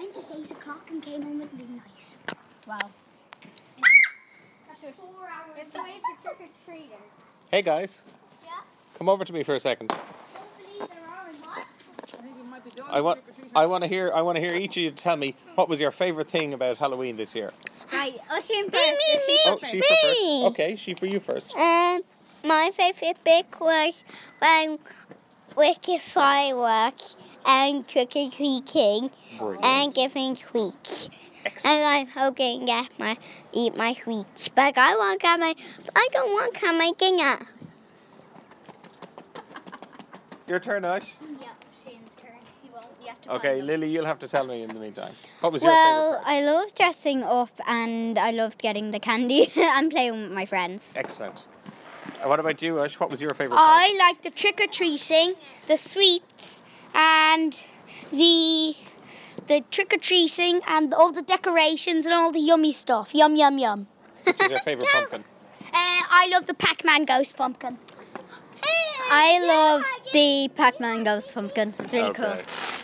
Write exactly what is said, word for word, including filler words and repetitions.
went to eight o'clock and came home at midnight. Wow. Four hours. You have to wait for trick-or-treaters. Hey guys, Yeah? come over to me for a second. Don't believe there are in what? I think you might be doing I want, I want to hear, I want to hear each of you tell me what was your favourite thing about Halloween this year. Right, Ocean first. me, Ocean me. Oh, first. she for first. Okay, she for you first. Um, my favourite bit was when wicked fireworks and trick-or-treating Brilliant. and giving sweets. Excellent. And I'm hoping to get my eat my sweets, but I want to get my I don't want to get my dinner. Your turn, Ash. Yeah, Shane's turn. He won't. You have to Okay, find them. Lily, you'll have to tell me in the meantime. What was your Well, favourite part? I love dressing up and I loved getting the candy and playing with my friends. Excellent. And what about you, Ash? What was your favourite part? I like the trick-or-treating, the sweets, and the the trick-or-treating, and all the decorations and all the yummy stuff. Yum, yum, yum. Which is your favourite pumpkin? Uh, I love the Pac-Man ghost pumpkin. I love the Pac-Man Ghost Pumpkin. It's really cool. Okay.